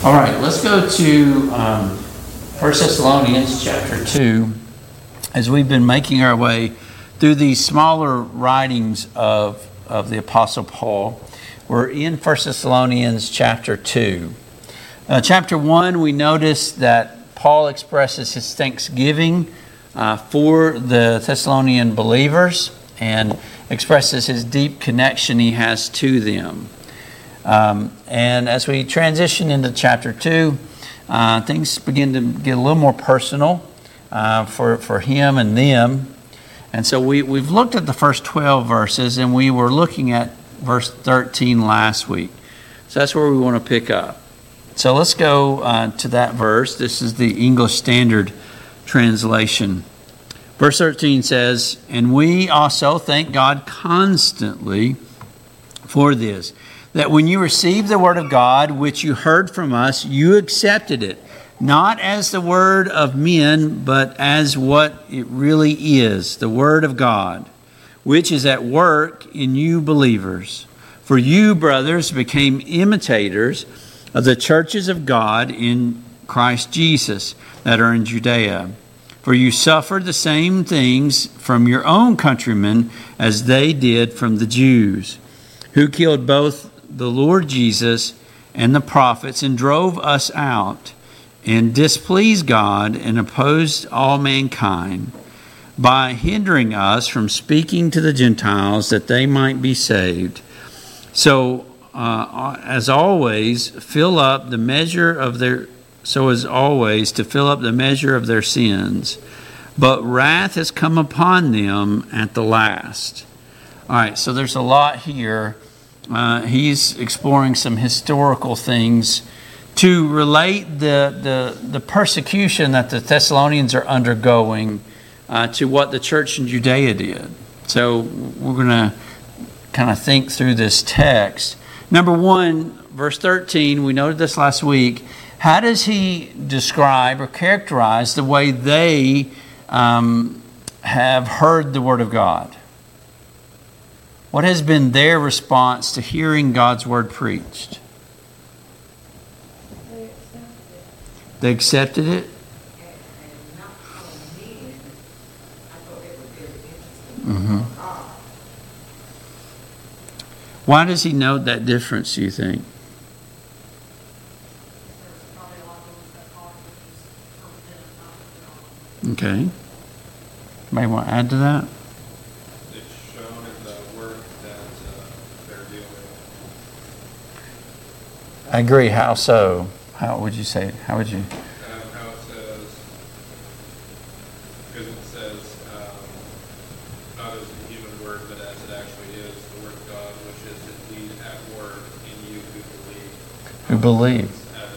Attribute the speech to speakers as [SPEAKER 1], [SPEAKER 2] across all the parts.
[SPEAKER 1] All right, let's go to 1 Thessalonians chapter 2. As we've been making our way through these smaller writings of the Apostle Paul, we're in 1 Thessalonians chapter 2. Chapter 1, we notice that Paul expresses his thanksgiving for the Thessalonian believers and expresses his deep connection he has to them. And as we transition into chapter 2, things begin to get a little more personal for him and them. And so we've looked at the first 12 verses, and we were looking at verse 13 last week. So that's where we want to pick up. So let's go to that verse. This is the English Standard Translation. Verse 13 says, "And we also thank God constantly for this, that when you received the word of God, which you heard from us, you accepted it, not as the word of men, but as what it really is, the word of God, which is at work in you believers. For you, brothers, became imitators of the churches of God in Christ Jesus that are in Judea. For you suffered the same things from your own countrymen as they did from the Jews, who killed both the Lord Jesus and the prophets, and drove us out, and displeased God, and opposed all mankind, by hindering us from speaking to the Gentiles that they might be saved. So as always, to fill up the measure of their sins. But wrath has come upon them at the last." All right, so there's a lot here. He's exploring some historical things to relate the persecution that the Thessalonians are undergoing to what the church in Judea did. So we're going to kind of think through this text. Number one, verse 13, we noted this last week. How does he describe or characterize the way they have heard the Word of God? What has been their response to hearing God's Word preached? They accepted it? Mm-hmm. Why does he note that difference, do you think? Okay. Anybody want to add to that?
[SPEAKER 2] It's shown in the work that they're doing.
[SPEAKER 1] I agree. How so? How would you say it? How would you?
[SPEAKER 2] How it says, because it says, not as a human word, but as it actually is, the word of God, which is indeed at work in you who believe.
[SPEAKER 1] Who believe.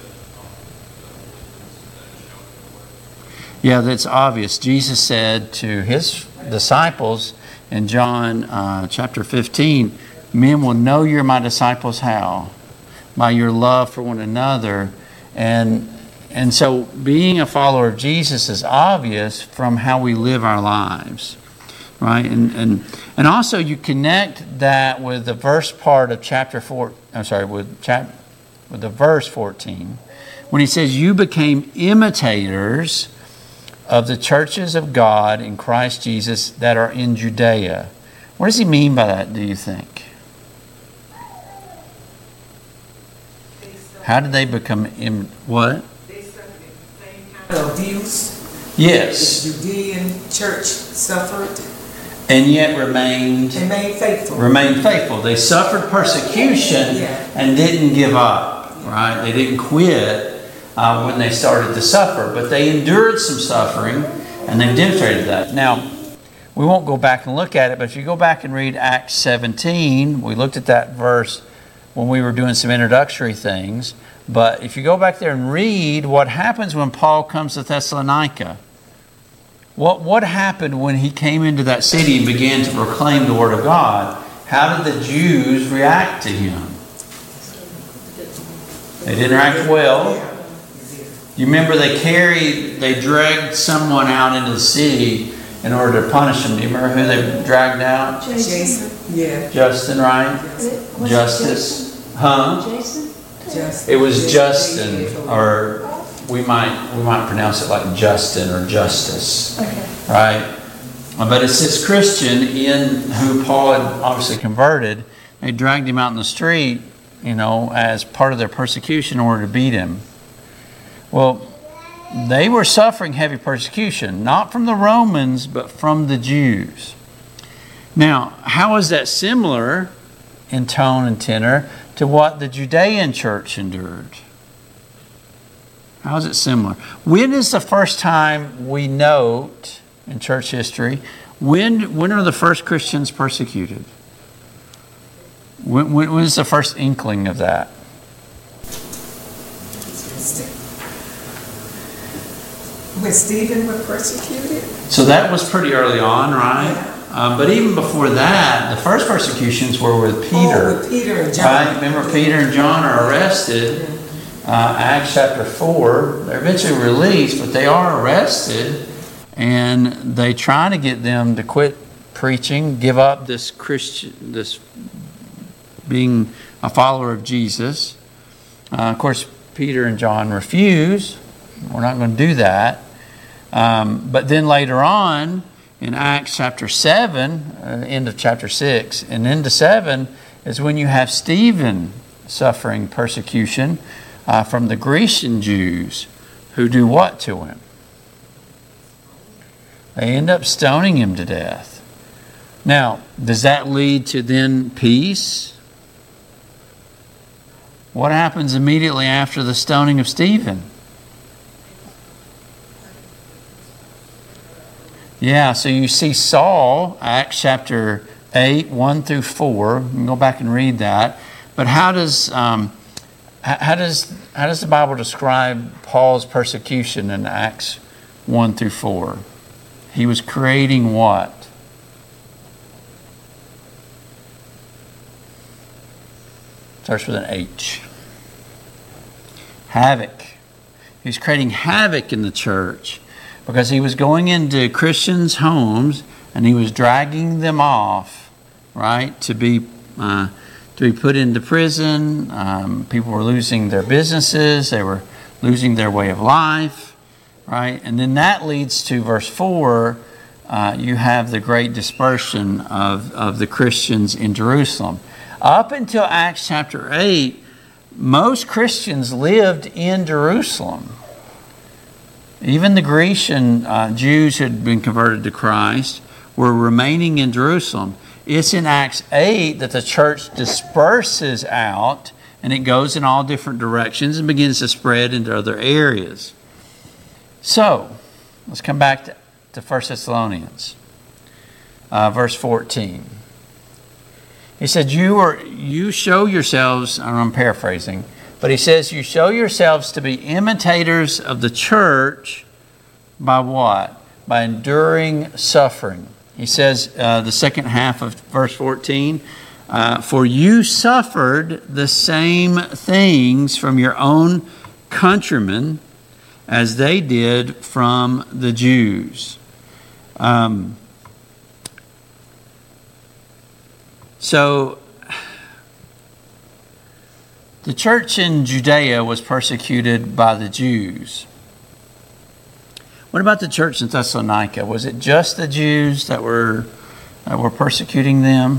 [SPEAKER 1] Yeah, that's obvious. Jesus said to his disciples in John chapter 15, "Men will know you're my disciples." How? By your love for one another. And so being a follower of Jesus is obvious from how we live our lives. Right? And also you connect that with the verse part of chapter 4, with the verse 14, when he says you became imitators of the churches of God in Christ Jesus that are in Judea. What does he mean by that, do you think? How did they become what?
[SPEAKER 3] They suffered the same kind of abuse.
[SPEAKER 1] Yes.
[SPEAKER 3] The Judean church suffered.
[SPEAKER 1] And yet remained
[SPEAKER 3] faithful.
[SPEAKER 1] Remained faithful. They suffered persecution and didn't give up. Right? They didn't quit when they started to suffer, but they endured some suffering, and they've demonstrated that. Now, we won't go back and look at it, but if you go back and read Acts 17, we looked at that verse when we were doing some introductory things, but if you go back there and read what happens when Paul comes to Thessalonica, what happened when he came into that city and began to proclaim the Word of God? How did the Jews react to him? They didn't react well. You remember they dragged someone out into the city in order to punish him. Do you remember who they dragged out?
[SPEAKER 3] Jason. Yeah.
[SPEAKER 1] Justin, right? Justice. Huh?
[SPEAKER 4] Jason?
[SPEAKER 3] Justin.
[SPEAKER 1] It was Justin, or we might pronounce it like Justin or Justice.
[SPEAKER 4] Okay.
[SPEAKER 1] Right? But it's this Christian in who Paul had obviously converted. They dragged him out in the street, as part of their persecution in order to beat him. Well, they were suffering heavy persecution, not from the Romans, but from the Jews. Now, how is that similar in tone and tenor to what the Judean church endured? How is it similar? When is the first time we note in church history, when are the first Christians persecuted? When is the first inkling of that?
[SPEAKER 3] When Stephen was persecuted?
[SPEAKER 1] So that was pretty early on, right? But even before that, the first persecutions were with Peter.
[SPEAKER 3] Oh, with Peter and John.
[SPEAKER 1] Right? Remember, Peter and John are arrested. Acts chapter 4. They're eventually released, but they are arrested. And they try to get them to quit preaching, give up this being a follower of Jesus. Of course, Peter and John refuse. We're not going to do that. But then later on, in Acts chapter 7, end of chapter 6, and into 7, is when you have Stephen suffering persecution from the Grecian Jews who do what to him? They end up stoning him to death. Now, does that lead to then peace? What happens immediately after the stoning of Stephen? Yeah, so you see Saul, Acts chapter 8, 1 through 4. You can go back and read that. But how does the Bible describe Paul's persecution in Acts 1 through 4? He was creating what? Starts with an H. Havoc. He was creating havoc in the church because he was going into Christians' homes and he was dragging them off, right, to be put into prison. People were losing their businesses. They were losing their way of life. Right? And then that leads to verse 4, you have the great dispersion of the Christians in Jerusalem. Up until Acts chapter 8, most Christians lived in Jerusalem. Even the Grecian Jews who had been converted to Christ were remaining in Jerusalem. It's in Acts 8 that the church disperses out and it goes in all different directions and begins to spread into other areas. So, let's come back to 1 Thessalonians, verse 14. He said, you show yourselves, I'm paraphrasing, but he says, you show yourselves to be imitators of the church by what? By enduring suffering. He says, the second half of verse 14, for you suffered the same things from your own countrymen as they did from the Jews. So, the church in Judea was persecuted by the Jews. What about the church in Thessalonica? Was it just the Jews that were persecuting them?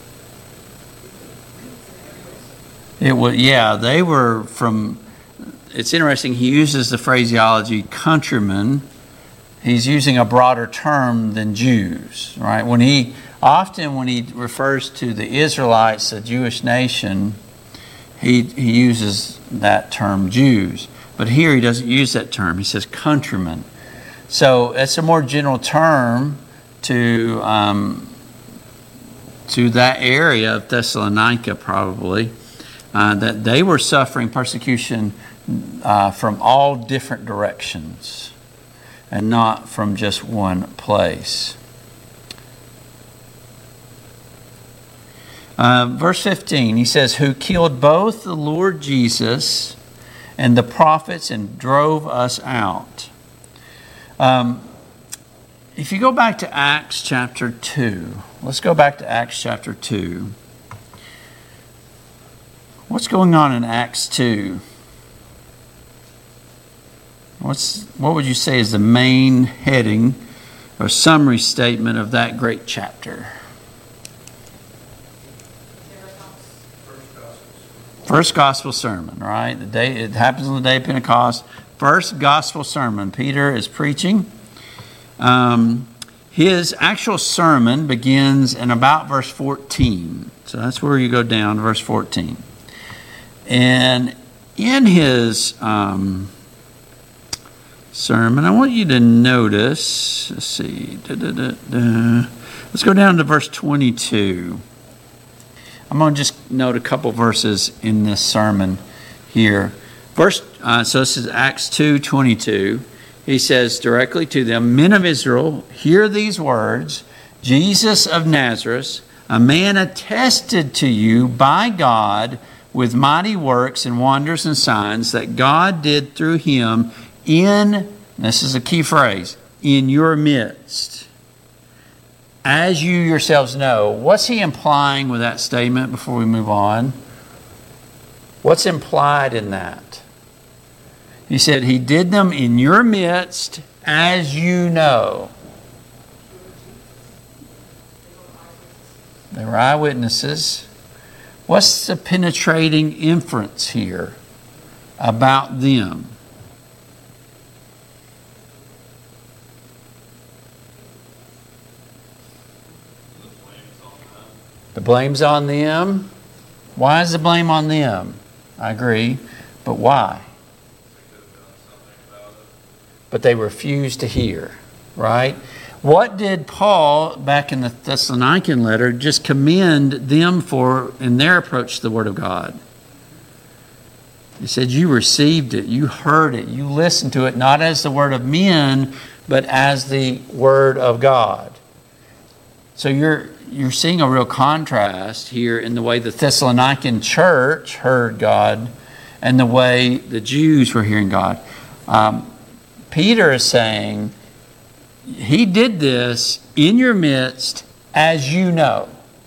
[SPEAKER 1] It was, yeah, they were from. It's interesting, he uses the phraseology countrymen. He's using a broader term than Jews, right? When he refers to the Israelites, the Jewish nation, he uses that term Jews. But here he doesn't use that term. He says countrymen. So it's a more general term to that area of Thessalonica probably, that they were suffering persecution from all different directions and not from just one place. Verse 15, he says, who killed both the Lord Jesus and the prophets and drove us out. If you go back to Acts chapter 2, let's go back to Acts chapter 2. What's going on in Acts 2? What would you say is the main heading or summary statement of that great chapter? First gospel sermon, right? It happens on the day of Pentecost. First gospel sermon. Peter is preaching. His actual sermon begins in about verse 14. So that's where you go down to verse 14. And in his sermon, I want you to notice, let's see, let's go down to verse 22. I'm going to just note a couple verses in this sermon here. So this is Acts 2:22. He says directly to them, "Men of Israel, hear these words. Jesus of Nazareth, a man attested to you by God with mighty works and wonders and signs that God did through him in," this is a key phrase, "in your midst. As you yourselves know." What's he implying with that statement before we move on? What's implied in that? He said he did them in your midst, as you know. They were eyewitnesses. What's the penetrating inference here about them? The blame's on them. Why is the blame on them? I agree, but why? But they refused to hear, right? What did Paul, back in the Thessalonican letter, just commend them for in their approach to the Word of God? He said, you received it, you heard it, you listened to it, not as the word of men, but as the Word of God. So you're seeing a real contrast here in the way the Thessalonican church heard God and the way the Jews were hearing God. Peter is saying, he did this in your midst, as you know.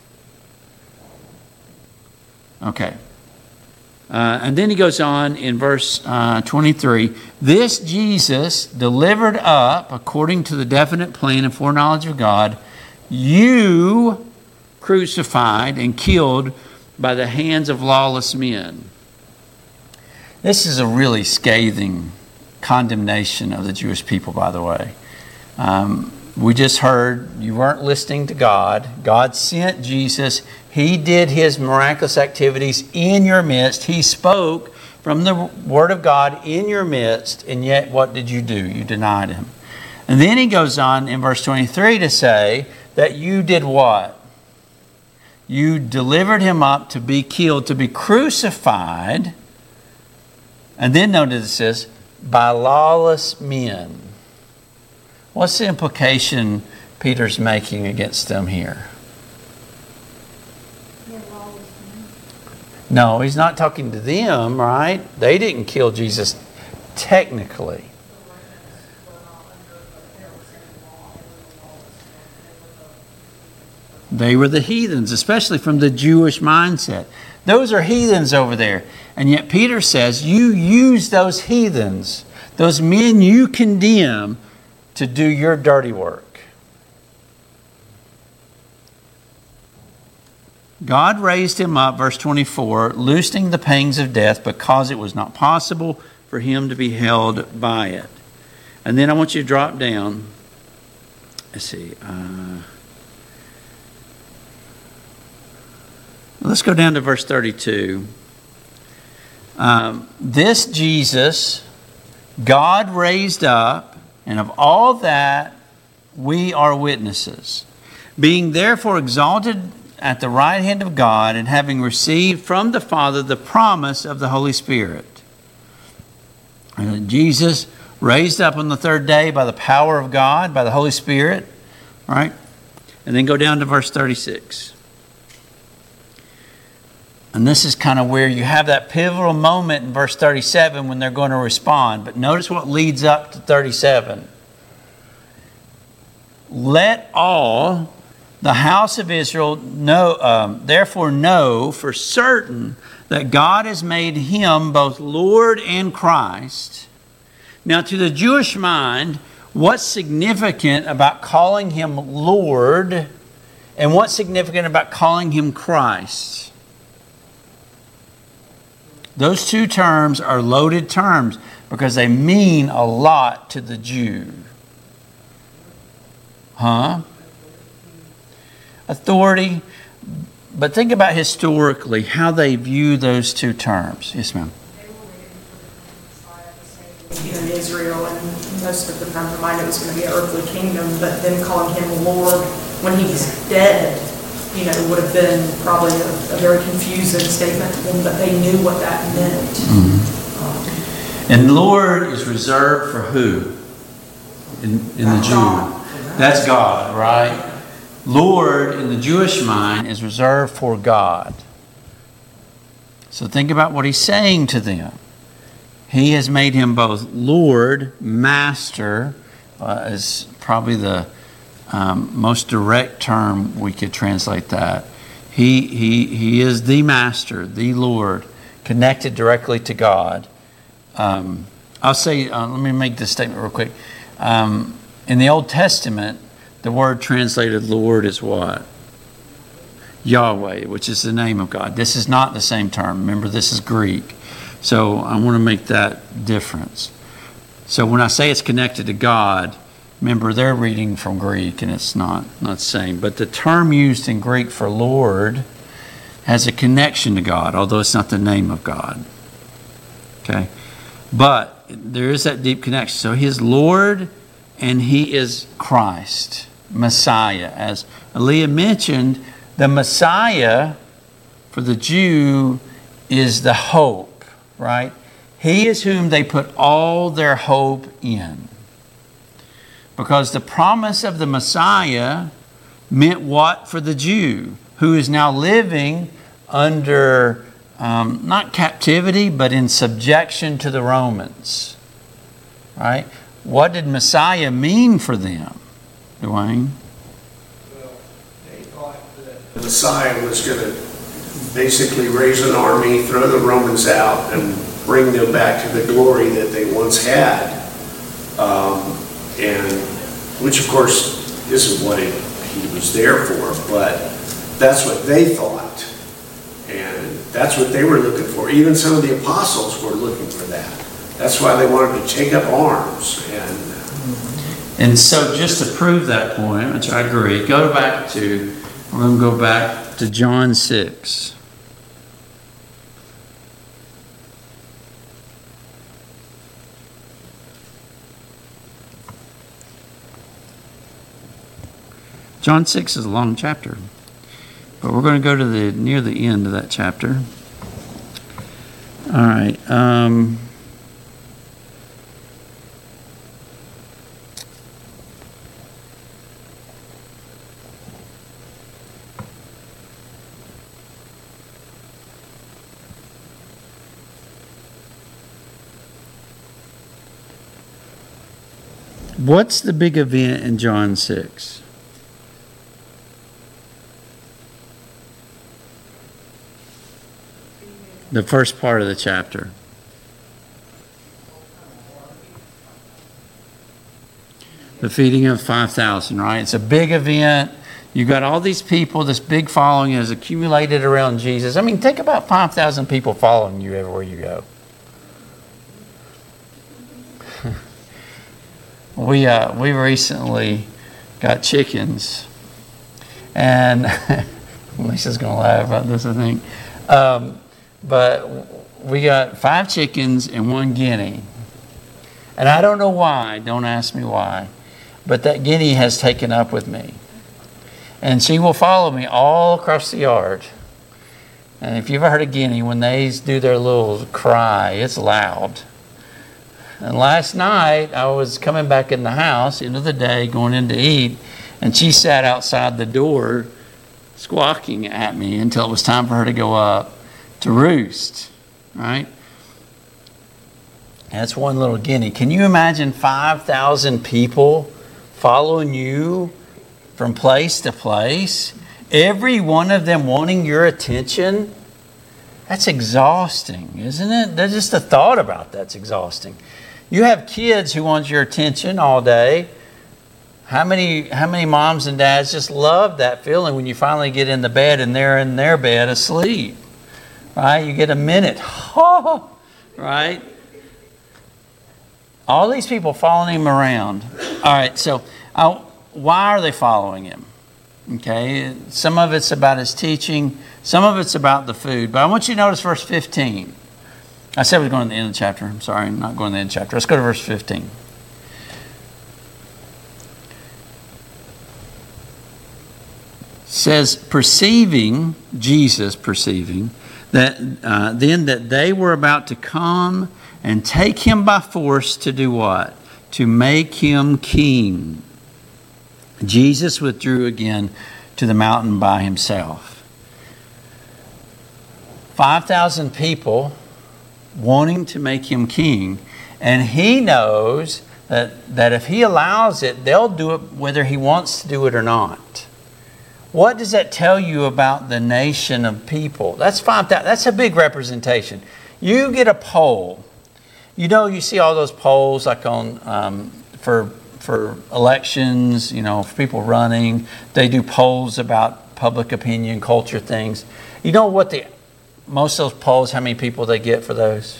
[SPEAKER 1] Okay. And then he goes on in verse 23. "This Jesus delivered up, according to the definite plan and foreknowledge of God, you crucified and killed by the hands of lawless men." This is a really scathing condemnation of the Jewish people, by the way. We just heard you weren't listening to God. God sent Jesus. He did his miraculous activities in your midst. He spoke from the Word of God in your midst, and yet what did you do? You denied him. And then he goes on in verse 23 to say that you did what? You delivered him up to be killed, to be crucified. And then notice it says, by lawless men. What's the implication Peter's making against them here? No, he's not talking to them, right? They didn't kill Jesus technically. They were the heathens, especially from the Jewish mindset. Those are heathens over there. And yet Peter says, you use those heathens, those men you condemn, to do your dirty work. God raised him up, verse 24, loosening the pangs of death because it was not possible for him to be held by it. And then I want you to drop down. Let's see. Let's go down to verse 32. This Jesus, God raised up, and of all that we are witnesses. Being therefore exalted at the right hand of God, and having received from the Father the promise of the Holy Spirit. And Jesus raised up on the third day by the power of God, by the Holy Spirit. Right? And then go down to verse 36. And this is kind of where you have that pivotal moment in verse 37 when they're going to respond. But notice what leads up to 37. Let all the house of Israel therefore know for certain that God has made him both Lord and Christ. Now, to the Jewish mind, what's significant about calling him Lord and what's significant about calling him Christ? Those two terms are loaded terms because they mean a lot to the Jew. Authority. But think about historically how they view those two terms. Yes, ma'am.
[SPEAKER 4] In Israel, and most of the time reminded it was going to be an earthly kingdom, but then calling him Lord when he was dead, would have been probably a very confusing statement to them, but they knew what that meant.
[SPEAKER 1] Mm-hmm. And Lord is reserved for who? In the Jew.
[SPEAKER 4] God.
[SPEAKER 1] That's God, right? Lord in the Jewish mind is reserved for God. So think about what he's saying to them. He has made him both Lord, Master, is probably the most direct term we could translate that. He is the Master, the Lord, connected directly to God. I'll say, let me make this statement real quick. In the Old Testament, the word translated Lord is what? Yahweh, which is the name of God. This is not the same term. Remember, this is Greek. So I want to make that difference. So when I say it's connected to God, remember they're reading from Greek and it's not the same. But the term used in Greek for Lord has a connection to God, although it's not the name of God. Okay? But there is that deep connection. So he is Lord and he is Christ, Messiah. As Aaliyah mentioned, the Messiah for the Jew is the hope, right? He is whom they put all their hope in. Because the promise of the Messiah meant what for the Jew, who is now living under not captivity, but in subjection to the Romans, right? What did Messiah mean for them, Dwayne?
[SPEAKER 5] Well, they thought that the Messiah was going to basically raise an army, throw the Romans out, and bring them back to the glory that they once had. And which, of course, isn't what he was there for, but that's what they thought. And that's what they were looking for. Even some of the apostles were looking for that. That's why they wanted to take up arms.
[SPEAKER 1] And so just to prove that point, which I agree, we're going to go back to John 6. John 6 is a long chapter, but we're going to go to near the end of that chapter. All right. What's the big event in John 6? The first part of the chapter. The feeding of 5,000, right? It's a big event. You've got all these people, this big following has accumulated around Jesus. I mean, think about 5,000 people following you everywhere you go. We recently got chickens, and Lisa's going to laugh about this, I think. But we got 5 chickens and 1 guinea. And I don't know why, don't ask me why, but that guinea has taken up with me. And she will follow me all across the yard. And if you've ever heard a guinea, when they do their little cry, it's loud. And last night, I was coming back in the house, end of the day, going in to eat, and she sat outside the door squawking at me until it was time for her to go up to roost, right? That's one little guinea. Can you imagine 5,000 people following you from place to place? Every one of them wanting your attention? That's exhausting, isn't it? That's just the thought about that's exhausting. You have kids who want your attention all day. How many moms and dads just love that feeling when you finally get in the bed and they're in their bed asleep, right? You get a minute, right? All these people following him around. All right, so why are they following him? Okay, some of it's about his teaching, some of it's about the food. But I want you to notice verse 15. I said we're going to the end of the chapter. I'm sorry, not going to the end of the chapter. Let's go to verse 15. It says, Jesus perceiving, that then that they were about to come and take him by force to do what? To make him king. Jesus withdrew again to the mountain by himself. 5,000 people wanting to make him king. And he knows that if he allows it, they'll do it whether he wants to do it or not. What does that tell you about the nation of people? That's 5,000. That's a big representation. You get a poll. You know, you see all those polls like on for elections, you know, for people running. They do polls about public opinion, culture things. You know what most of those polls, how many people they get for those?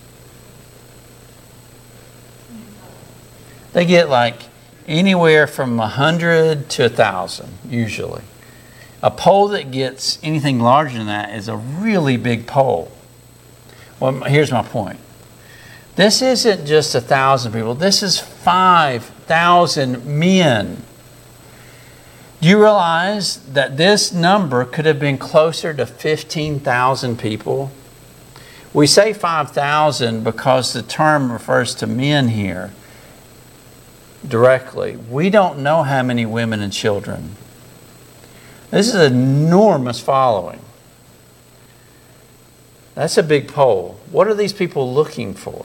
[SPEAKER 1] They get like anywhere from 100 to 1,000 usually. A poll that gets anything larger than that is a really big poll. Well, here's my point. This isn't just 1,000 people. This is 5,000 men. Do you realize that this number could have been closer to 15,000 people? We say 5,000 because the term refers to men here directly. We don't know how many women and children. This is an enormous following. That's a big poll. What are these people looking for?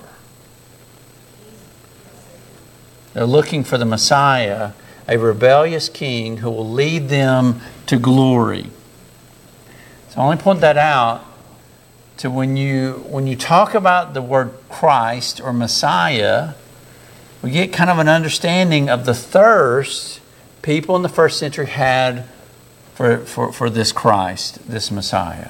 [SPEAKER 1] They're looking for the Messiah, a rebellious king who will lead them to glory. So I only point that out to when you talk about the word Christ or Messiah, we get kind of an understanding of the thirst people in the first century had for this Christ, this Messiah.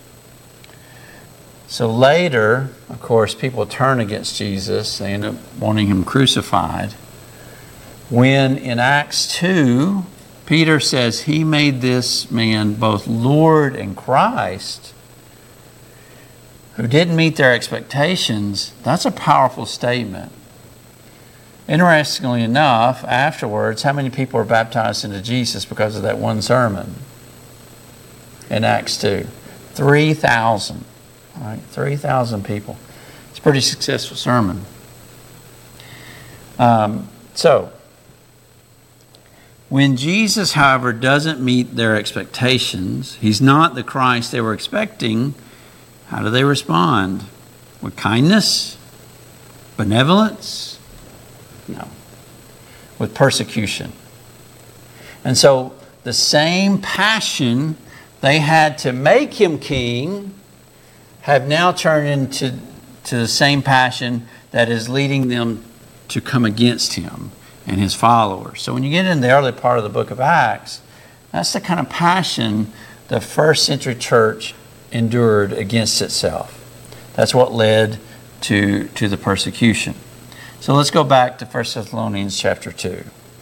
[SPEAKER 1] So later, of course, people turn against Jesus. They end up wanting him crucified. When in Acts 2, Peter says he made this man both Lord and Christ, who didn't meet their expectations, that's a powerful statement. Interestingly enough, afterwards, how many people were baptized into Jesus because of that one sermon in Acts 2? 3,000. Right, 3,000 people. It's a pretty successful sermon. So, when Jesus, however, doesn't meet their expectations, he's not the Christ they were expecting, how do they respond? With kindness? Benevolence? No. With persecution. And so, the same passion they had to make him king have now turned into the same passion that is leading them to come against him and his followers. So when you get in the early part of the book of Acts, that's the kind of passion the first century church endured against itself. That's what led to the persecution. So let's go back to 1 Thessalonians chapter 2.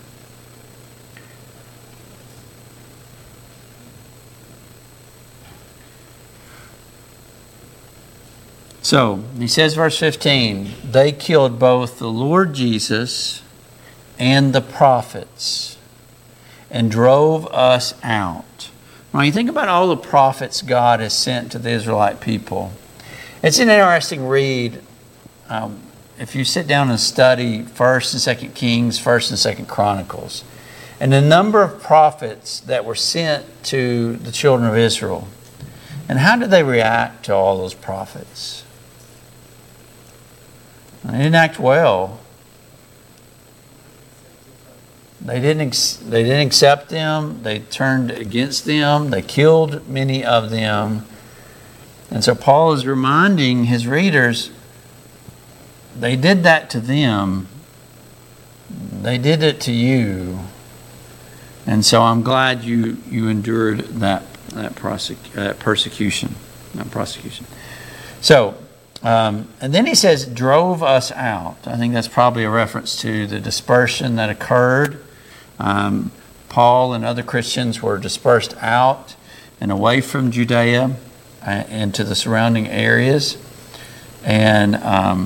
[SPEAKER 1] So, he says, verse 15, they killed both the Lord Jesus and the prophets and drove us out. When you think about all the prophets God has sent to the Israelite people, it's an interesting read. If you sit down and study 1st and 2nd Kings, 1st and 2nd Chronicles, and the number of prophets that were sent to the children of Israel, and how did they react to all those prophets? They didn't act well. They didn't accept them. They turned against them. They killed many of them. And so Paul is reminding his readers, they did that to them. They did it to you. And so I'm glad you endured that persecution. Not prosecution. So, and then he says, drove us out. I think that's probably a reference to the dispersion that occurred. Paul and other Christians were dispersed out and away from Judea and to the surrounding areas. And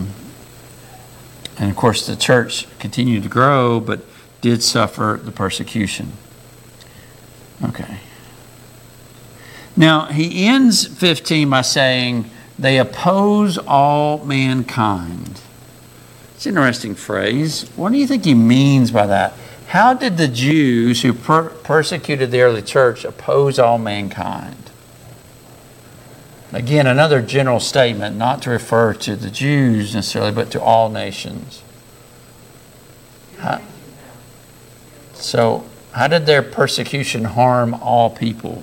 [SPEAKER 1] of course, the church continued to grow, but did suffer the persecution. Okay. Now, he ends 15 by saying, they oppose all mankind. It's an interesting phrase. What do you think he means by that? How did the Jews who persecuted the early church oppose all mankind? Again, another general statement, not to refer to the Jews necessarily, but to all nations. So, how did their persecution harm all people?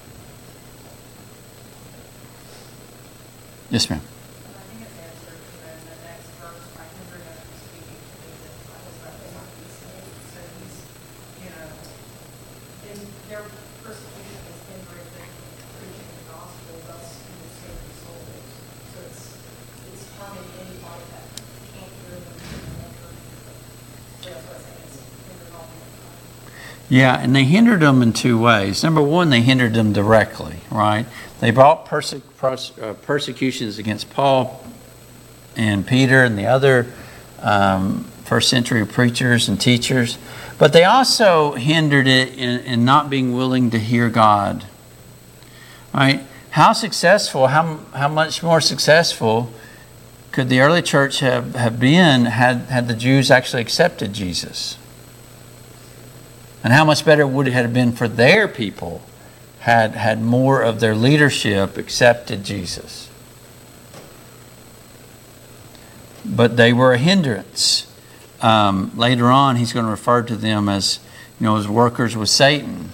[SPEAKER 1] Yes, ma'am.
[SPEAKER 4] I think it's answered, in the next verse, by hindering us from speaking to the Gentiles that they might be saved. So he's, in their persecution is hindering them from preaching the gospel, thus saving souls. So it's harming anybody that can't hear them and enter. So that's what I'm saying, it's hindering all mankind.
[SPEAKER 1] Yeah, and they hindered them in two ways. Number one, they hindered them directly, right? They brought persecutions against Paul and Peter and the other first century preachers and teachers. But they also hindered it in not being willing to hear God. Right? How successful, how much more successful could the early church have been had the Jews actually accepted Jesus? And how much better would it have been for their people had more of their leadership accepted Jesus? But they were a hindrance. Later on, he's going to refer to them as workers with Satan.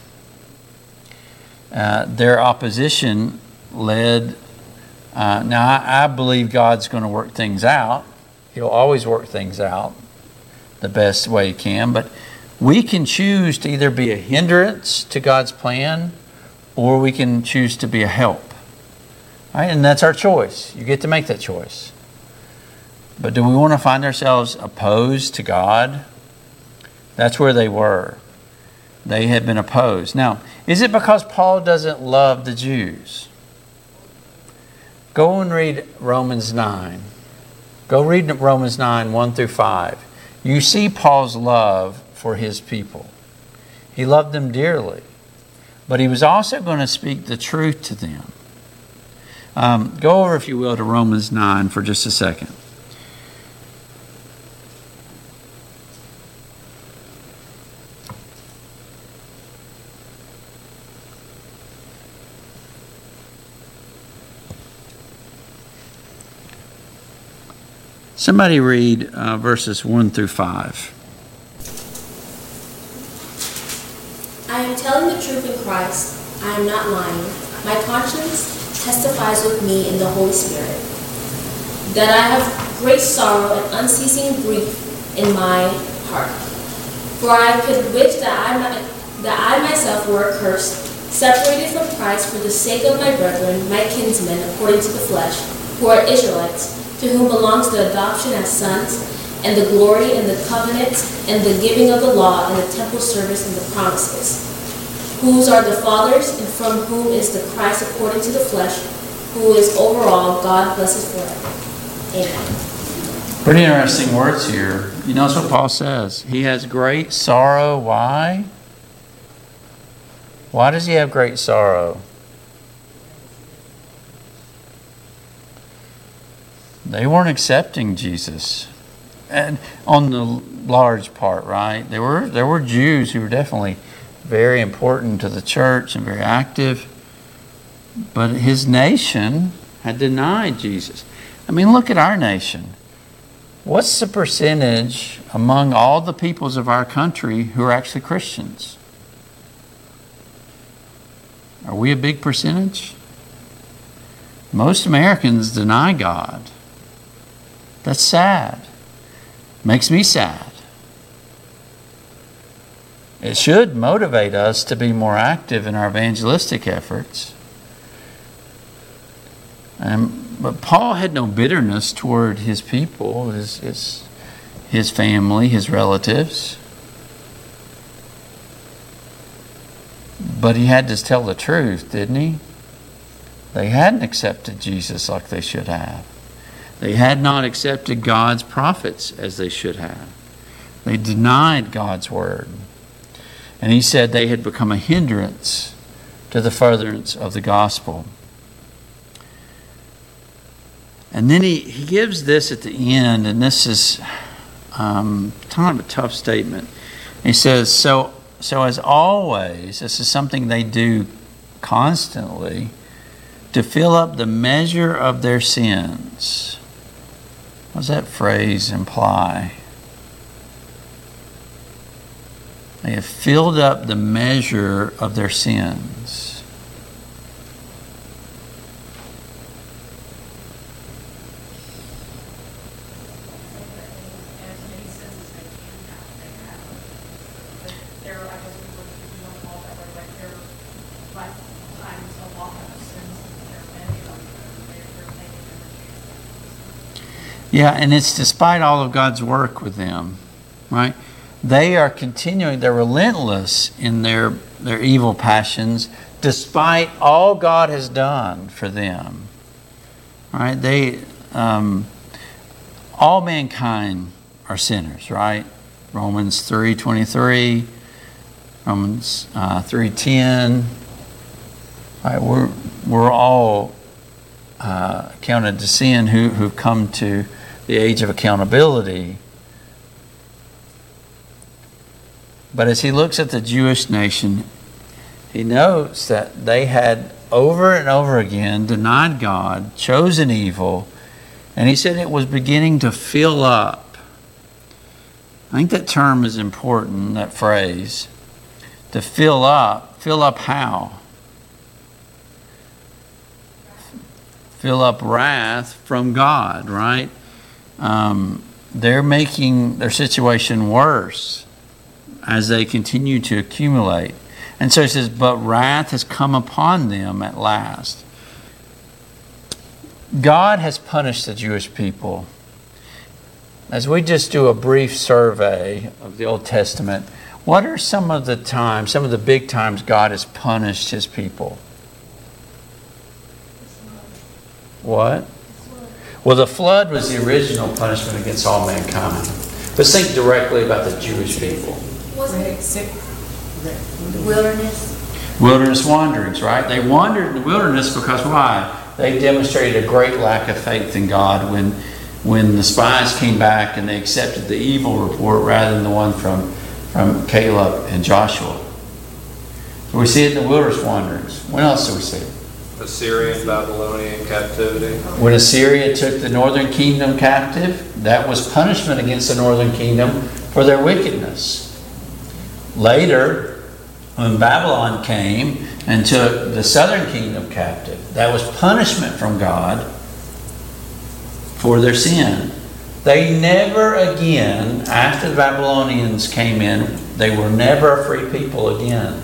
[SPEAKER 1] Their opposition led. Now, I believe God's going to work things out. He'll always work things out the best way He can. But we can choose to either be a hindrance to God's plan, or we can choose to be a help. Right? And that's our choice. You get to make that choice. But do we want to find ourselves opposed to God? That's where they were. They had been opposed. Now, is it because Paul doesn't love the Jews? Go and read Romans 9. Go read Romans 9, 1 through 5. You see Paul's love for his people. He loved them dearly. But he was also going to speak the truth to them. Go over, if you will, to Romans 9 for just a second. Somebody read verses 1 through 5.
[SPEAKER 6] I am telling the truth in Christ. I am not lying. My conscience testifies with me in the Holy Spirit that I have great sorrow and unceasing grief in my heart. For I could wish that I myself were accursed, separated from Christ for the sake of my brethren, my kinsmen according to the flesh, who are Israelites, to whom belongs the adoption as sons, and the glory and the covenant, and the giving of the law, and the temple service and the promises, whose are the fathers, and from whom is the Christ according to the flesh, who is over all, God blesses forever. Amen.
[SPEAKER 1] Pretty interesting words here. You notice what Paul says. He has great sorrow. Why? Why does he have great sorrow? They weren't accepting Jesus. And on the large part, right? There were Jews who were definitely very important to the church and very active. But his nation had denied Jesus. I mean, look at our nation. What's the percentage among all the peoples of our country who are actually Christians? Are we a big percentage? Most Americans deny God. That's sad. Makes me sad. It should motivate us to be more active in our evangelistic efforts. But Paul had no bitterness toward his people, his family, his relatives. But he had to tell the truth, didn't he? They hadn't accepted Jesus like they should have. They had not accepted God's prophets as they should have. They denied God's word. And he said they had become a hindrance to the furtherance of the gospel. And then he gives this at the end, and this is kind of a tough statement. He says, so as always, this is something they do constantly, to fill up the measure of their sins. What does that phrase imply? They have filled up the measure of their sins. Yeah, and it's despite all of God's work with them, right? They are continuing, they're relentless in their evil passions, despite all God has done for them. Right? All mankind are sinners, right? Romans 3:23, Romans 3:10. Right? We're all counted to sin who've come to the age of accountability. But as he looks at the Jewish nation, he notes that they had over and over again denied God, chosen evil, and he said it was beginning to fill up. I think that term is important, that phrase. To fill up. Fill up how? Fill up wrath from God, right? They're making their situation worse as they continue to accumulate. And so he says, but wrath has come upon them at last. God has punished the Jewish people. As we just do a brief survey of the Old Testament, what are some of the big times God has punished his people? What? Well, the flood was the original punishment against all mankind. But think directly about the Jewish people.
[SPEAKER 6] Wasn't it the wilderness?
[SPEAKER 1] Wilderness wanderings, right? They wandered in the wilderness because why? They demonstrated a great lack of faith in God when the spies came back and they accepted the evil report rather than the one from Caleb and Joshua. So we see it in the wilderness wanderings. When else do we see it?
[SPEAKER 2] Assyrian, Babylonian captivity.
[SPEAKER 1] When Assyria took the northern kingdom captive, that was punishment against the northern kingdom for their wickedness. Later, when Babylon came and took the southern kingdom captive, that was punishment from God for their sin. They never again, after the Babylonians came in, they were never a free people again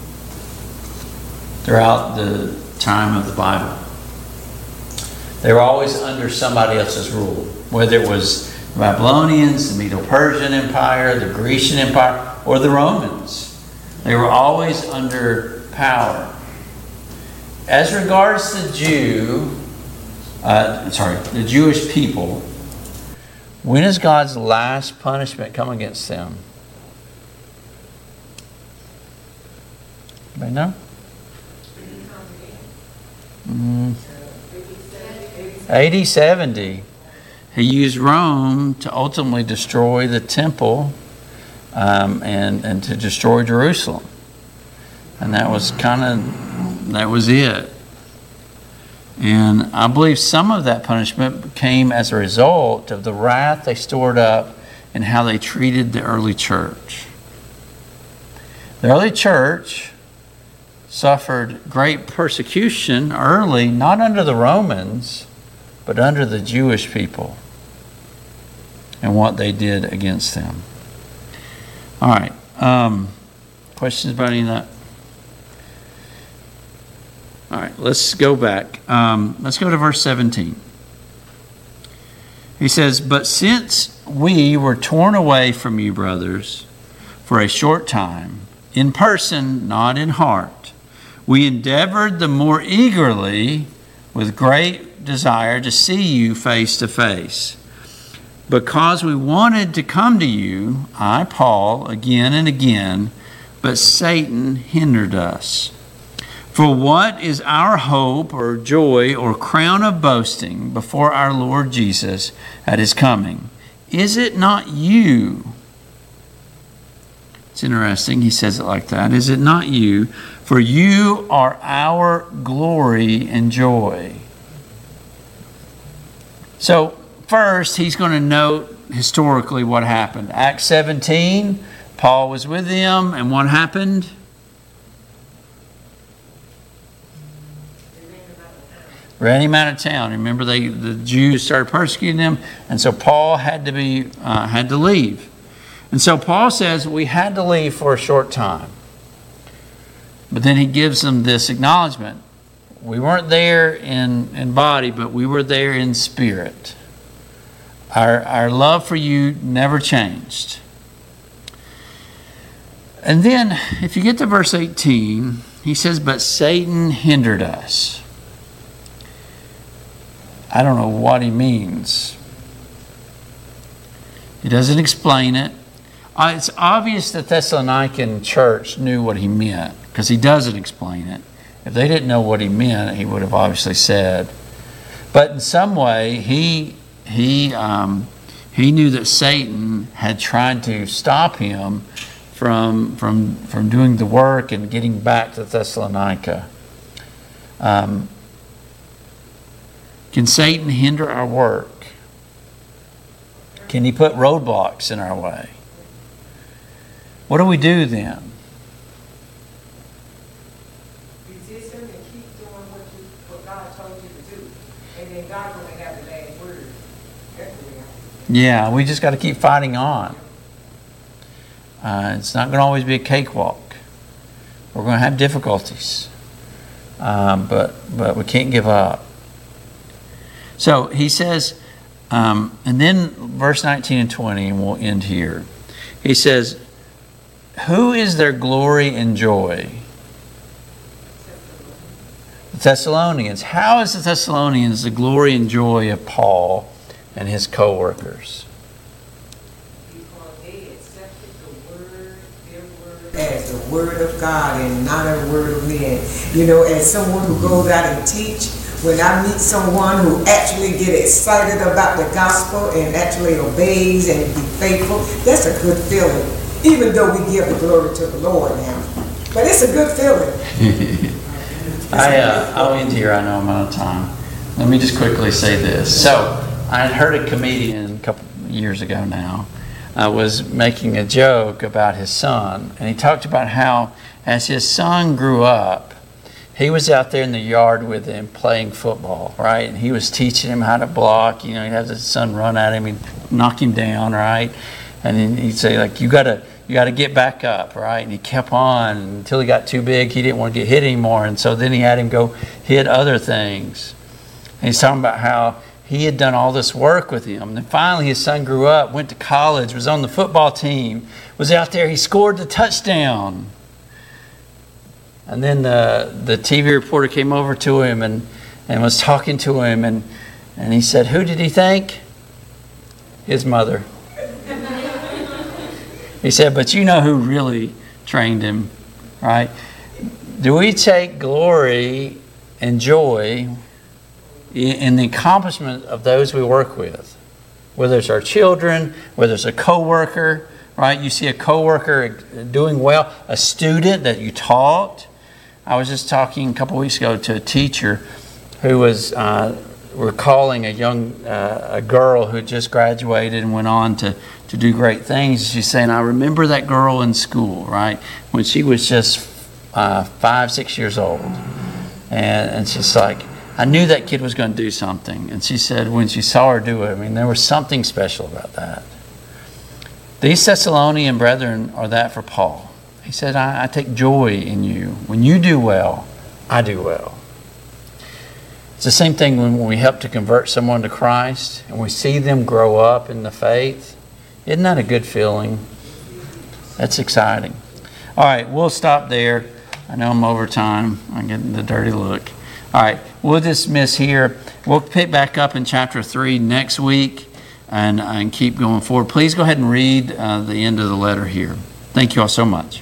[SPEAKER 1] throughout the time of the Bible. They were always under somebody else's rule, whether it was the Babylonians, the Medo-Persian Empire, the Grecian Empire, or the Romans. They were always under power. As regards the the Jewish people, when is God's last punishment come against them? Anybody know? 80, 70. He used Rome to ultimately destroy the temple and to destroy Jerusalem. And that was it. And I believe some of that punishment came as a result of the wrath they stored up and how they treated the early church. The early church suffered great persecution early, not under the Romans, but under the Jewish people and what they did against them. All right. Questions about any of that? All right, let's go back. Let's go to verse 17. He says, "But since we were torn away from you, brothers, for a short time, in person, not in heart, we endeavored the more eagerly with great desire to see you face to face. Because we wanted to come to you, I, Paul, again and again, but Satan hindered us. For what is our hope or joy or crown of boasting before our Lord Jesus at his coming? Is it not you?" It's interesting, he says it like that. "Is it not you? For you are our glory and joy." So first, he's going to note historically what happened. Acts 17, Paul was with them, and what happened? Ran him out of town. Remember, the Jews started persecuting him, and so Paul had to leave. And so Paul says we had to leave for a short time. But then he gives them this acknowledgement. We weren't there in body, but we were there in spirit. Our love for you never changed. And then, if you get to verse 18, he says, "But Satan hindered us." I don't know what he means. He doesn't explain it. It's obvious the Thessalonican church knew what he meant, because he doesn't explain it. If they didn't know what he meant, he would have obviously said. But in some way, he knew that Satan had tried to stop him from doing the work and getting back to Thessalonica. Can Satan hinder our work? Can he put roadblocks in our way? What do we do then?
[SPEAKER 3] Resist him and keep doing what God told you to do. And then God will have the last word.
[SPEAKER 1] Yeah, we just got to keep fighting on. It's not going to always be a cakewalk. We're going to have difficulties. But we can't give up. So he says, and then verse 19 and 20, and we'll end here. He says, "Who is their glory and joy?" The Thessalonians. How is the Thessalonians the glory and joy of Paul and his co-workers?
[SPEAKER 3] Because they accepted their word as the word of God and not a word of man. You know, as someone who goes out and teach, when I meet someone who actually get excited about the gospel and actually obeys and be faithful, that's a good feeling. Even though we give the glory to the Lord now. But it's a good feeling.
[SPEAKER 1] I'll end here. I know I'm out of time. Let me just quickly say this. So I had heard a comedian a couple years ago now was making a joke about his son. And he talked about how as his son grew up, he was out there in the yard with him playing football, right? And he was teaching him how to block. You know, he'd have his son run at him and knock him down, right? And then he'd say, like, you got to get back up, right? And he kept on until he got too big. He didn't want to get hit anymore. And so then he had him go hit other things. And he's talking about how he had done all this work with him. And then finally his son grew up, went to college, was on the football team, was out there. He scored the touchdown. And then the TV reporter came over to him and was talking to him. And he said, "Who did he think?" His mother. He said, "But you know who really trained him, right?" Do we take glory and joy in the accomplishment of those we work with? Whether it's our children, whether it's a coworker, right? You see a coworker doing well, a student that you taught. I was just talking a couple weeks ago to a teacher who was recalling a girl who just graduated and went on to do great things. She's saying, "I remember that girl in school, right? When she was just 5, 6 years old. And she's like, I knew that kid was going to do something. And she said when she saw her do it, I mean, there was something special about that. These Thessalonian brethren are that for Paul. He said, I take joy in you. When you do well, I do well. It's the same thing when we help to convert someone to Christ and we see them grow up in the faith. Isn't that a good feeling? That's exciting. All right, we'll stop there. I know I'm over time. I'm getting the dirty look. All right, we'll dismiss here. We'll pick back up in chapter 3 next week and keep going forward. Please go ahead and read the end of the letter here. Thank you all so much.